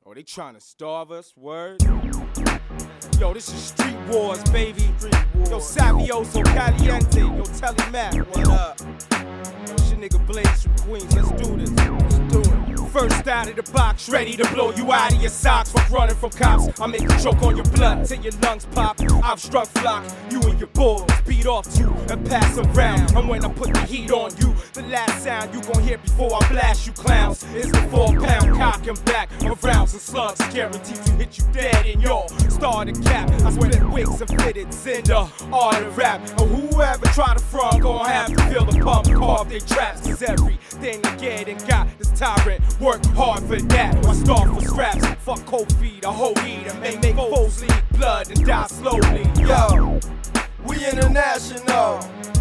Oh, they trying to starve us, word? Yo, this is Street Wars, baby. Yo, Savioso Caliente. Yo, Telly Mac, what up? Yo, it's your nigga Blaze from Queens. Let's do this. Let's do it. First out of the box, ready to blow you out of your socks. Fuck running from cops. I make you choke on your blood till your lungs pop. I've struck flock. You and your boys beat off too and pass around. And when I put the heat on you, the last sound you gon' hear before I blast you clowns is the 4-pound cock and back of rounds and slugs, guaranteed to hit you dead in your starter cap. I swear that wigs and fitted Cinder art of rap. And whoever try to front gon' have to feel the pump off their traps. Cause everything I get and got is tyrant. Work hard for that. I start for scraps. Fuck cold feet, a whole heat and make foes leak blood and die slowly. Yo, we international.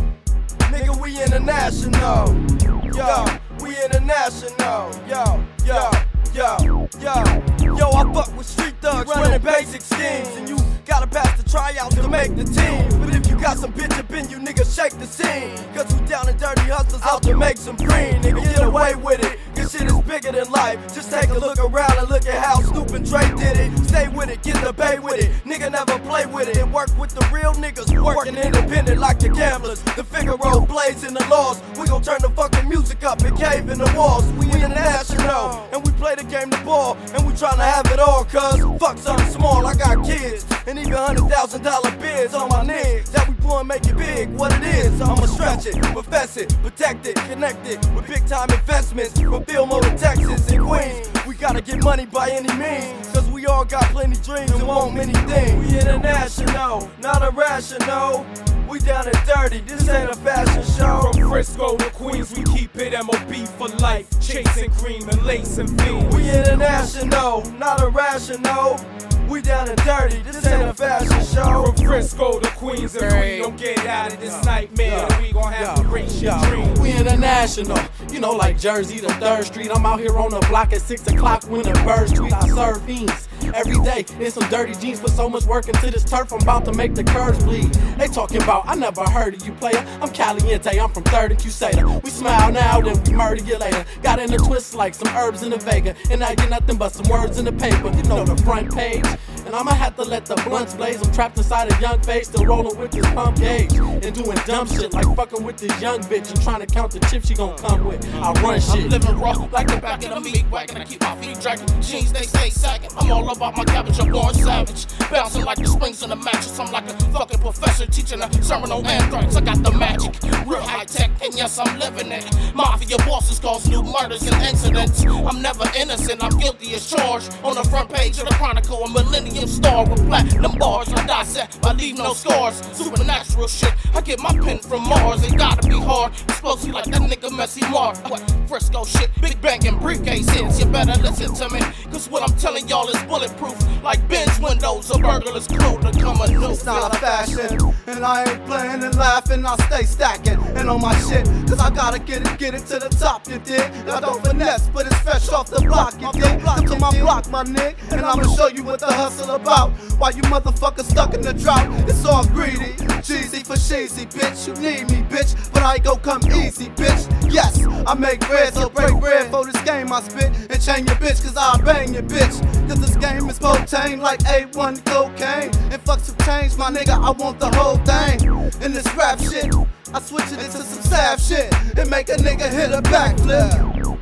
Nigga, we international. Yo, we international. Yo, yo, yo, yo. Yo, I fuck with street thugs running basic schemes. And you gotta pass the tryouts to make the team. But if you got some bitch up in you, nigga, shake the scene. Cause we down and dirty hustlers out to make some green. Nigga, get away with it. This shit is bigger than life. Just take a look around and look at how Snoop and Dre did it. Stay with it, get the bay with it. Nigga never play with it. And work with the real niggas. Working independent like the gamblers. The Figaro blazing the laws. We gon' turn the fucking music up and cave in the walls. We international. And we play the game the ball. And we tryna have it all. Cause fuck something small. I got kids. And even $100,000 bids on my niggas. That we pull and make it big. What it is, I'ma stretch it, profess it, protect it, connect it with big time investments from Fillmore to Texas and Queens. We gotta get money by any means, cause we all got plenty dreams and want many things. We international, not irrational. We down and dirty, this ain't a fashion show. From Frisco to Queens, we keep it MOB for life. Chasing cream and lace and fiends. We international, not irrational. We down and dirty, this ain't a fashion show. From Frisco to Queens, if we don't get out of this nightmare, we gon' have to race your dreams. We international, you know, like Jersey to 3rd Street. I'm out here on the block at 6 o'clock when the birds tweet. I serve fiends every day in some dirty jeans. Put so much work into this turf, I'm about to make the curves bleed. They talking about, I never heard of you, player. I'm Caliente, I'm from 3rd and Cuseta. We smile now, then we murder you later. Got in a twist like some herbs in the Vega. And I get nothing but some words in the paper. You know the front page. And I'ma have to let the blunts blaze. I'm trapped inside a young face, still rolling with this pump gauge. And doing dumb shit like fucking with this young bitch and trying to count the chips she gon' come with. I run shit. I'm living raw like the back of the meat wagon. I keep my feet dragging, jeans they stay sagging. I'm all about my cabbage, I'm born savage. Bouncing like the springs in the mattress. I'm like a fucking professor teaching a sermon on anthrax. I got the magic, real high tech, and yes, I'm living it. Mafia bosses cause new murders and incidents. I'm never innocent, I'm guilty as charged. On the front page of the Chronicle, a millennium star with platinum bars. I dissect, I leave no scars. Supernatural shit, I get my pen from Mars. It gotta be hard, explosive like that nigga Messy Mark. What? Frisco shit, big bang and briefcase hits. You better listen to me, cause what I'm telling y'all is bulletproof. Like Ben's windows, a burglar's clue to come anew. It's not a fashion, and I ain't playing and laughing. I stay stacking and on my shit, cause I gotta get it to the top, you dig? I don't finesse, but it's fresh off the block, you dig? Come to my block, my nigga, and I'ma show you what the hustle about. Why you motherfuckers stuck in the drought? It's all greedy, cheesy for cheesy, bitch. You need me, bitch, but I ain't gon' come easy, bitch. Yes, I make bread, so break bread for this game I spit. And chain your bitch, cause I'll bang your bitch. Cause this game is potent like A1 cocaine. And fuck some change, my nigga, I want the whole thing. And this rap shit, I switch it into some sav shit and make a nigga hit a backflip.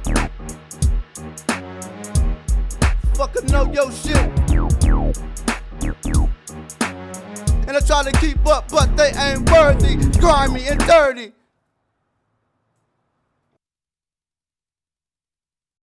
Fucking know your shit. And I try to keep up, but they ain't worthy, grimy and dirty.